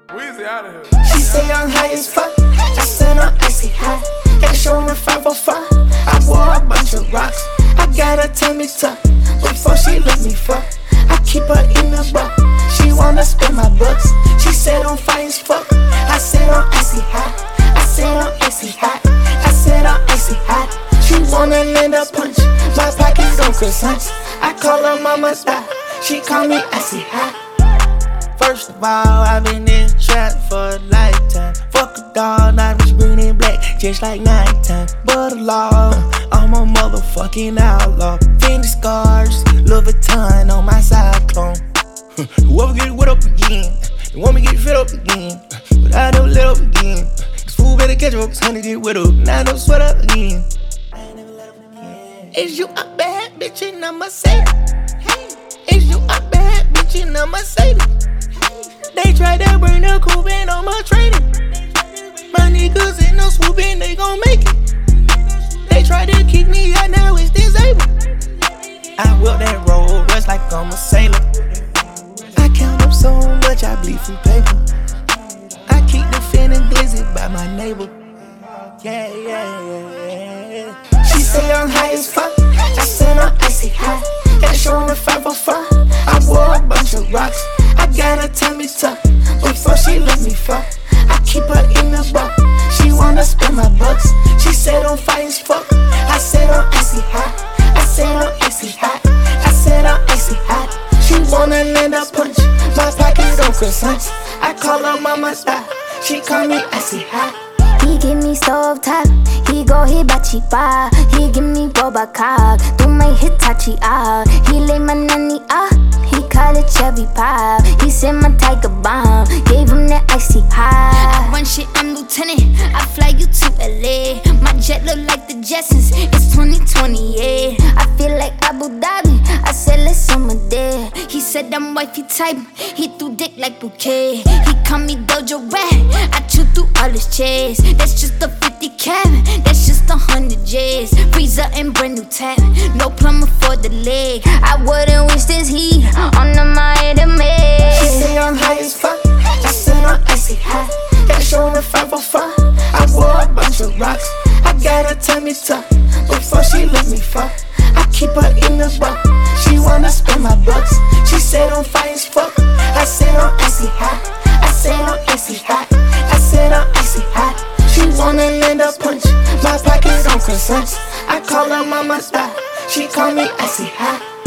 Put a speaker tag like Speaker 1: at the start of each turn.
Speaker 1: Weezy out of here.
Speaker 2: She say I'm high as fuck. I said I'm icy hot. Got a show in the 505. I wore a bunch of rocks. I got her tummy tuck. Before she let me fuck, I keep her in the buck. She wanna spend my bucks. She said I'm fine as fuck. I said I'm icy hot. I said I'm icy hot. I said I'm icy hot. She wanna land a punch. My pockets go croissants. I call her mama stop. She call me icy hot. First of all, I've been in the trap for a lifetime. Fuck a dog, now I'm green and black, just like nighttime. But a law, I'm a motherfucking outlaw. Fendi scars, Louis Vuitton on my cyclone. Whoever get wet up again, they want me get fit up again, but I don't let up again. This fool better catch up, 'cause honey get wet up, now I don't sweat up again. Is you a bad bitch and I'ma say it? Is you a bad bitch and I'ma say it? They tried to bring the coupe in on my trading. My niggas in the swoop and they gon' make it. They tried to kick me out, now it's disabled. I whip that roll, rest like I'm a sailor. I count up so much, I bleed from paper. I keep the feeling glizzy by my neighbor. Yeah, yeah, yeah. She say I'm high as fuck. I said I'm icy hot. Got a show in the 505. I wore a bunch of rocks. I got her tummy tuck. Before she let me fuck, I keep her in the buck. She wanna spend my bucks. She said I'm fine as fuck. I said I'm icy hot. I said I'm icy hot. I said I'm icy hot. She wanna land a punch. My pockets go croissants. I call her mama stop. She call me icy hot.
Speaker 3: He give me stove top, he go hibachi bar. He give me boba cock, do my Hitachi ah. He lay my nanny ah, he call it Chevy Pop. He said my tiger bomb, gave him that icy high. I run shit, I'm lieutenant, I fly you to LA. My jet look like the Jetsons, it's 2020, yeah. I feel like Abu Dhabi, I said let's summer there. He said I'm wifey type, he threw dick like bouquet. He call me Dojo Rat, I chew through all his chairs. That's just a 50 cap, that's just 100 J's. Freezer and brand new tap, no plumber for the leg. I wouldn't wish this heat on the Miami.
Speaker 2: She say I'm high as fuck. I said I'm icy hot. Got a show in the 505. I wore a bunch of rocks. I got her tummy tuck. Before she let me fuck, I keep her in the buck. She wanna spend my bucks. She said I'm fine as fuck. I said I'm icy hot. I said I'm icy hot. I said I'm icy hot. She wanna land a punch. My pockets on croissants. I call her mama stop. She call me icy hot.